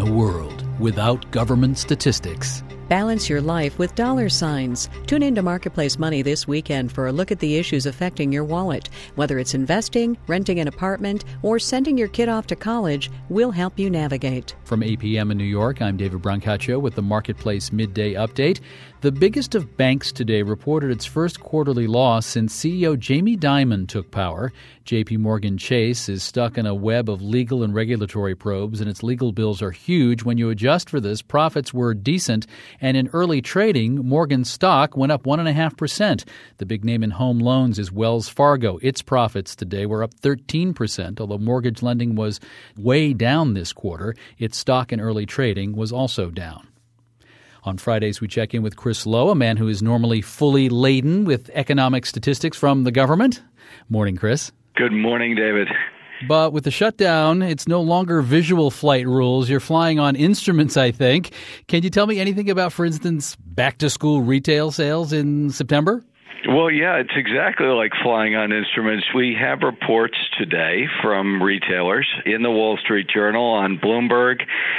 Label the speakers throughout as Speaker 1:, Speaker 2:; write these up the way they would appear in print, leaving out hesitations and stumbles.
Speaker 1: a world without government statistics.
Speaker 2: Balance your life with dollar signs. Tune into Marketplace Money this weekend for a look at the issues affecting your wallet. Whether it's investing, renting an apartment, or sending your kid off to college, we'll help you navigate.
Speaker 1: From 8 p.m. in New York, I'm David Brancaccio with the Marketplace Midday Update. The biggest of banks today reported its first quarterly loss since CEO Jamie Dimon took power. J.P. Morgan Chase is stuck in a web of legal and regulatory probes, and its legal bills are huge. When you adjust for this, profits were decent, and in early trading, Morgan's stock went up 1.5%. The big name in home loans is Wells Fargo. Its profits today were up 13%, although mortgage lending was way down this quarter. Its stock in early trading was also down. On Fridays, we check in with Chris Lowe, a man who is normally fully laden with economic statistics from the government. Morning, Chris.
Speaker 3: Good morning, David.
Speaker 1: But with the shutdown, it's no longer visual flight rules. You're flying on instruments, I think. Can you tell me anything about, for instance, back-to-school retail sales in September?
Speaker 3: Well, yeah, it's exactly like flying on instruments. We have reports today from retailers in the Wall Street Journal, on Bloomberg,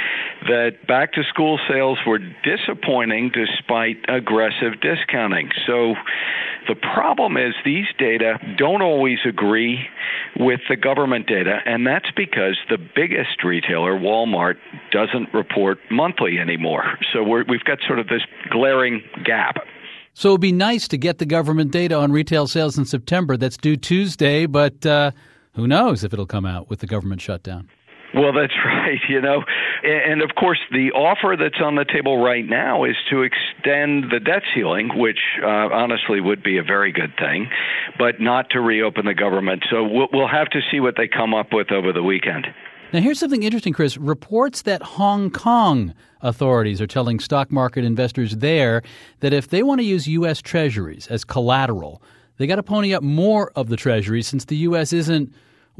Speaker 3: that back-to-school sales were disappointing despite aggressive discounting. So the problem is these data don't always agree with the government data, and that's because the biggest retailer, Walmart, doesn't report monthly anymore. So we've got sort of this glaring gap.
Speaker 1: So it would be nice to get the government data on retail sales in September. That's due Tuesday, but who knows if it'll come out with the government shutdown.
Speaker 3: Well, that's right, And of course, the offer that's on the table right now is to extend the debt ceiling, which honestly would be a very good thing, but not to reopen the government. So we'll have to see what they come up with over the weekend.
Speaker 1: Now, here's something interesting, Chris. Reports that Hong Kong authorities are telling stock market investors there that if they want to use U.S. Treasuries as collateral, they got to pony up more of the Treasuries since the U.S. isn't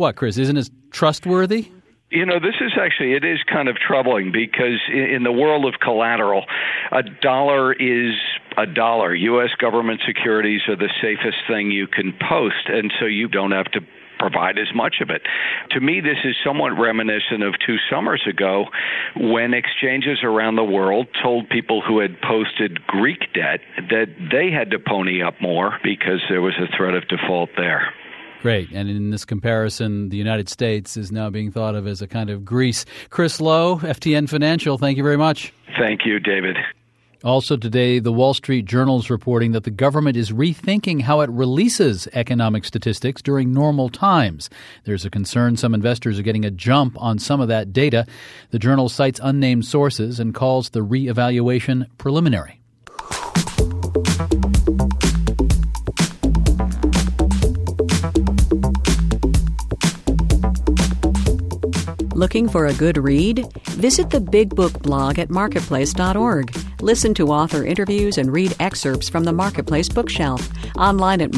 Speaker 1: as trustworthy?
Speaker 3: This is it is kind of troubling because in the world of collateral, a dollar is a dollar. U.S. government securities are the safest thing you can post, and so you don't have to provide as much of it. To me, this is somewhat reminiscent of 2 summers ago when exchanges around the world told people who had posted Greek debt that they had to pony up more because there was a threat of default there.
Speaker 1: Great. And in this comparison, the United States is now being thought of as a kind of Greece. Chris Lowe, FTN Financial, thank you very much.
Speaker 3: Thank you, David.
Speaker 1: Also today, the Wall Street Journal is reporting that the government is rethinking how it releases economic statistics during normal times. There's a concern some investors are getting a jump on some of that data. The Journal cites unnamed sources and calls the reevaluation preliminary.
Speaker 2: Looking for a good read? Visit the Big Book blog at marketplace.org. Listen to author interviews and read excerpts from the Marketplace bookshelf. Online at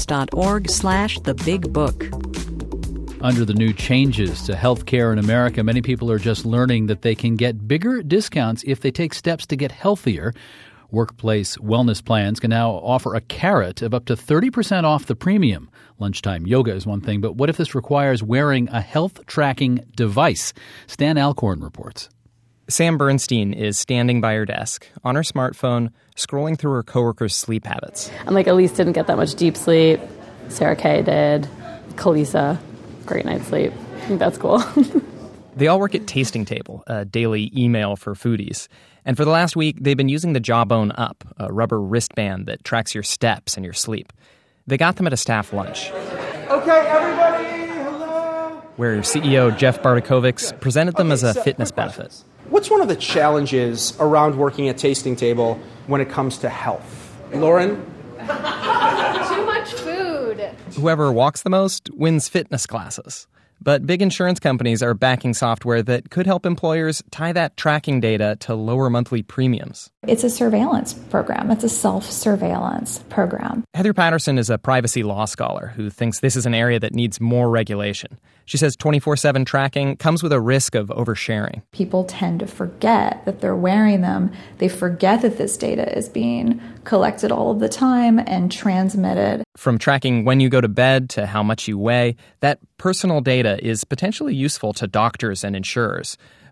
Speaker 2: marketplace.org/thebigbook.
Speaker 1: Under the new changes to health care in America, many people are just learning that they can get bigger discounts if they take steps to get healthier. Workplace wellness plans can now offer a carrot of up to 30% off the premium. Lunchtime yoga is one thing, but what if this requires wearing a health tracking device? Stan Alcorn reports.
Speaker 4: Sam Bernstein is standing by her desk, on her smartphone, scrolling through her coworkers' sleep habits.
Speaker 5: Elise didn't get that much deep sleep. Sarah Kay did. Kalisa, great night's sleep. I think that's cool.
Speaker 4: They all work at Tasting Table, a daily email for foodies. And for the last week, they've been using the Jawbone Up, a rubber wristband that tracks your steps and your sleep. They got them at a staff lunch.
Speaker 6: Okay, everybody, hello.
Speaker 4: Where CEO Jeff Bartikovics presented them as a fitness benefit.
Speaker 6: What's one of the challenges around working at Tasting Table when it comes to health? Lauren?
Speaker 7: Too much food.
Speaker 4: Whoever walks the most wins fitness classes. But big insurance companies are backing software that could help employers tie that tracking data to lower monthly premiums.
Speaker 8: It's a surveillance program. It's a self-surveillance program.
Speaker 4: Heather Patterson is a privacy law scholar who thinks this is an area that needs more regulation. She says 24/7 tracking comes with a risk of oversharing.
Speaker 8: People tend to forget that they're wearing them. They forget that this data is being collected all of the time and transmitted.
Speaker 4: From tracking when you go to bed to how much you weigh, that personal data is potentially useful to doctors and insurers.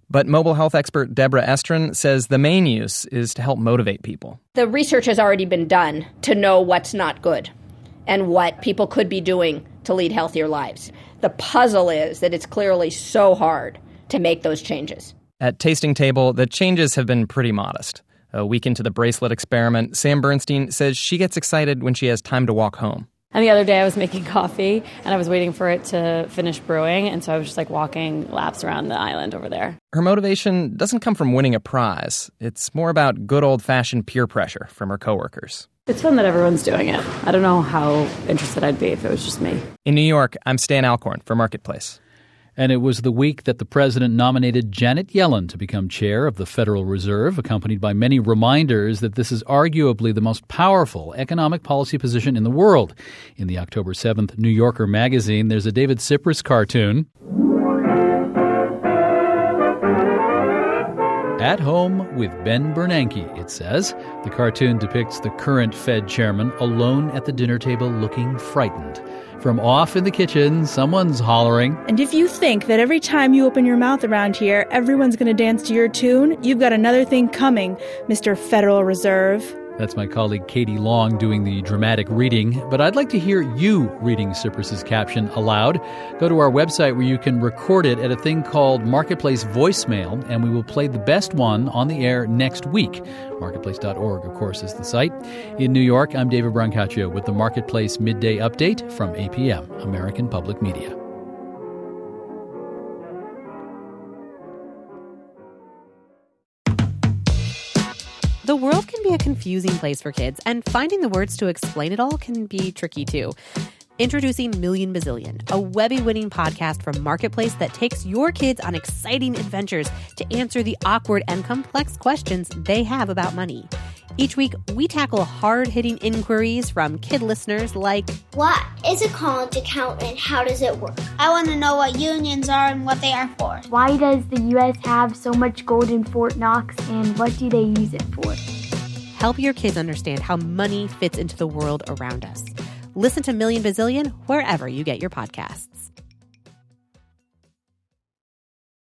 Speaker 4: But mobile health expert Deborah Estrin says the main use is to help motivate people.
Speaker 9: The research has already been done to know what's not good and what people could be doing to lead healthier lives. The puzzle is that it's clearly so hard to make those changes.
Speaker 4: At Tasting Table, the changes have been pretty modest. A week into the bracelet experiment, Sam Bernstein says she gets excited when she has time to walk home.
Speaker 5: And the other day I was making coffee and I was waiting for it to finish brewing. And so I was just walking laps around the island over there.
Speaker 4: Her motivation doesn't come from winning a prize. It's more about good old-fashioned peer pressure from her coworkers.
Speaker 5: It's fun that everyone's doing it. I don't know how interested I'd be if it was just me.
Speaker 4: In New York, I'm Stan Alcorn for Marketplace.
Speaker 1: And it was the week that the president nominated Janet Yellen to become chair of the Federal Reserve, accompanied by many reminders that this is arguably the most powerful economic policy position in the world. In the October 7th New Yorker magazine, there's a David Sipress cartoon. At home with Ben Bernanke, it says. The cartoon depicts the current Fed chairman alone at the dinner table looking frightened. From off in the kitchen, someone's hollering.
Speaker 10: And if you think that every time you open your mouth around here, everyone's going to dance to your tune, you've got another thing coming, Mr. Federal Reserve.
Speaker 1: That's my colleague Katie Long doing the dramatic reading. But I'd like to hear you reading Sipress's caption aloud. Go to our website where you can record it at a thing called Marketplace Voicemail, and we will play the best one on the air next week. Marketplace.org, of course, is the site. In New York, I'm David Brancaccio with the Marketplace Midday Update from APM, American Public Media.
Speaker 11: The world can be a confusing place for kids, and finding the words to explain it all can be tricky, too. Introducing Million Bazillion, a Webby-winning podcast from Marketplace that takes your kids on exciting adventures to answer the awkward and complex questions they have about money. Each week, we tackle hard-hitting inquiries from kid listeners like,
Speaker 12: what is a college account and how does it work? I want to know what unions are and what they are for.
Speaker 13: Why does the U.S. have so much gold in Fort Knox and what do they use it for?
Speaker 11: Help your kids understand how money fits into the world around us. Listen to Million Bazillion wherever you get your podcasts.